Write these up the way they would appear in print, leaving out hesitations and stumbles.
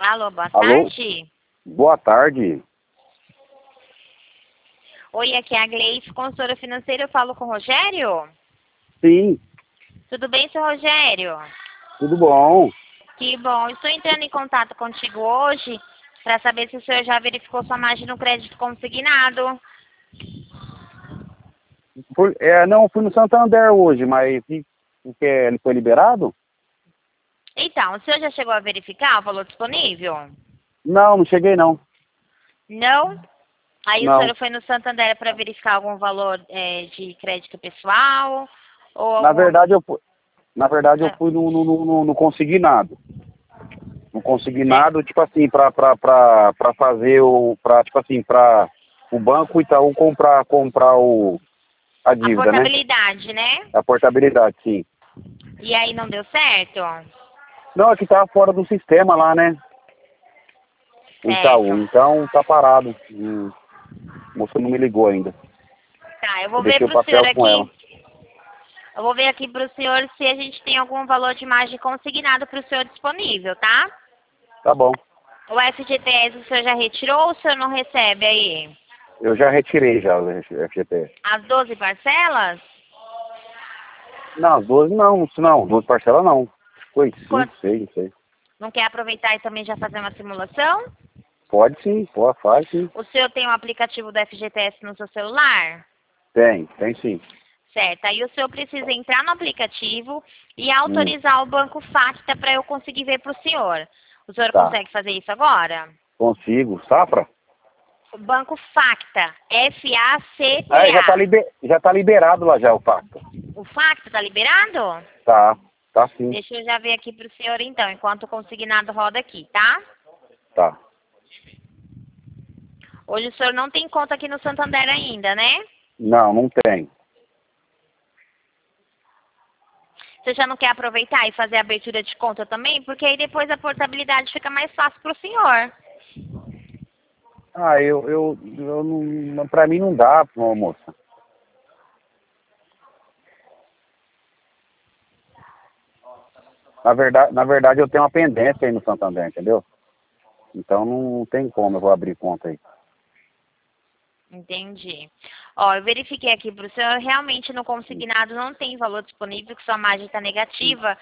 Alô, boa Alô? tarde. Boa tarde. Oi, aqui é a Gleice, consultora financeira. Eu falo com o Rogério? Sim, Tudo bem, seu Rogério? tudo bom. Que bom. Estou entrando em contato contigo hoje para saber se o senhor já verificou sua margem no crédito consignado. Não, fui no Santander hoje, mas ele foi liberado? Então, o senhor já chegou a verificar o valor disponível? Não, não cheguei não. Não? Aí o Não. senhor foi no Santander para verificar algum valor de crédito pessoal? Ou Na algum... verdade eu Ah, fui no consignado. No certo. consignado, tipo assim, pra fazer tipo assim, pra o Banco Itaú comprar a A dívida, né? portabilidade, né? A portabilidade, sim. E aí não deu certo? Não, é que tava fora do sistema lá, né? O Itaú. Certo. Então tá parado. A moça não me ligou ainda. Tá, eu Eu vou ver deixei o pro senhor papel com ela. aqui. Eu vou ver aqui pro senhor se a gente tem algum valor de margem consignado pro senhor disponível, tá? Tá bom. O FGTS o senhor já retirou ou o senhor não recebe aí? Eu já retirei já o FGTS. As 12 parcelas? Não, as 12 não, 12 parcelas não. Foi 5, Quanto? 6, não sei. Não quer aproveitar e também já fazer uma simulação? Pode sim, pode, faz sim. O senhor tem o aplicativo do FGTS no seu celular? Tem sim. Certo. Aí o senhor precisa entrar no aplicativo e Hum, autorizar o Banco Facta para eu conseguir ver para o senhor. O senhor tá. consegue fazer isso agora? Consigo. Safra? O Banco Facta, Ah, F-A-C-T-A. já tá liberado lá já o pacto. O Facta está liberado? Tá sim. Deixa eu já ver aqui para o senhor então, enquanto o consignado roda aqui, tá? Tá. Hoje o senhor não tem conta aqui no Santander ainda, né? Não tem. Você já não quer aproveitar e fazer a abertura de conta também? Porque aí depois a portabilidade fica mais fácil para o senhor. Ah, eu não, pra mim não dá, moça. Na verdade eu tenho uma pendência aí no Santander, entendeu? Então não tem como eu vou abrir conta aí. Entendi. Ó, eu verifiquei aqui para o senhor, realmente no consignado não tem valor disponível, que sua margem está negativa,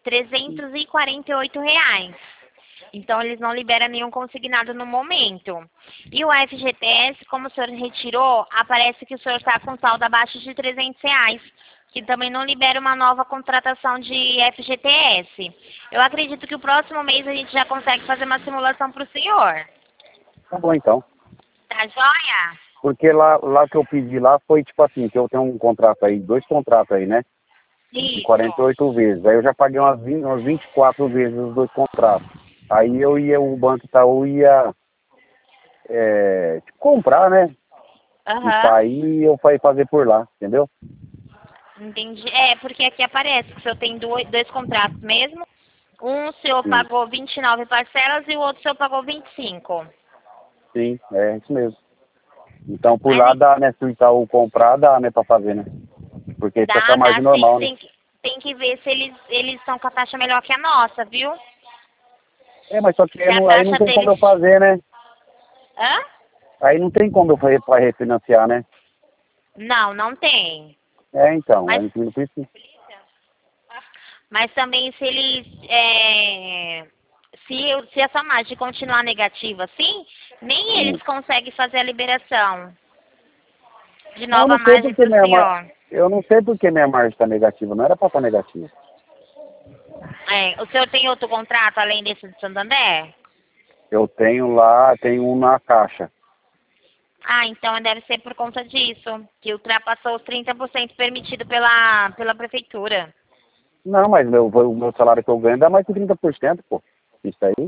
R$ 348. Então, eles não liberam nenhum consignado no momento. E o FGTS, como o senhor retirou, aparece que o senhor está com saldo abaixo de R$ 300, que também não libera uma nova contratação de FGTS. Eu acredito que o próximo mês a gente já consegue fazer uma simulação para o senhor. Tá bom então. Tá joia? Porque lá que eu pedi lá foi tipo assim, que eu tenho um contrato aí, 2 contratos aí, né? De Isso. 48 vezes. Aí eu já paguei umas 24 vezes os 2 contratos. Aí o Banco Itaú ia tipo, comprar, né? E Aham. sair eu fui fazer por lá, entendeu? Entendi. É, porque aqui aparece que o senhor tem dois contratos mesmo. Um o senhor Sim, pagou 29 parcelas e o outro o senhor pagou 25. sim, é isso mesmo. Então por Mas lá dá, né? Se o Itaú comprar, dá, né, pra fazer, né? Porque isso é com a dá margem sim. normal, né? Tem que ver se eles estão com a taxa melhor que a nossa, viu? É, mas só que Se a aí não taxa tem como deles... eu fazer, né? Hã? Aí não tem como eu fazer pra refinanciar, né? Não, não tem. É, então, Mas, aí não precisa. mas também se eles... se essa margem continuar negativa assim, nem eles conseguem fazer a liberação de Não, eu nova não sei margem porque para o senhor. eu não sei porque minha margem está negativa, não era para estar negativa. É, o senhor tem outro contrato além desse de Santander? Eu tenho um na Caixa. Ah, então deve ser por conta disso, que ultrapassou os 30% permitido pela prefeitura. Não, mas o meu salário que eu ganho dá mais de 30%, pô. Isso aí?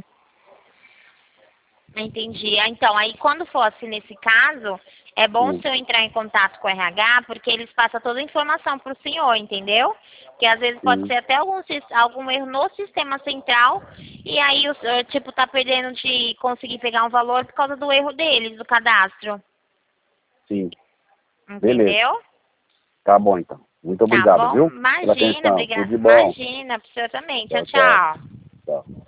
Entendi. Ah, então, aí quando for assim nesse caso, é bom o Hum, senhor entrar em contato com o RH, porque eles passam toda a informação para o senhor, entendeu? Que às vezes pode sim, ser até algum erro no sistema central, e aí o senhor, tipo, tá perdendo de conseguir pegar um valor por causa do erro deles, do cadastro. sim. Beleza. Entendeu? Tá bom, então. Muito Tá obrigado, bom? viu? Pela Imagina, atenção. Tudo obrigada. de bom. Imagina, pro senhor também. Tchau, Tchau, tchau. tchau. Tchau.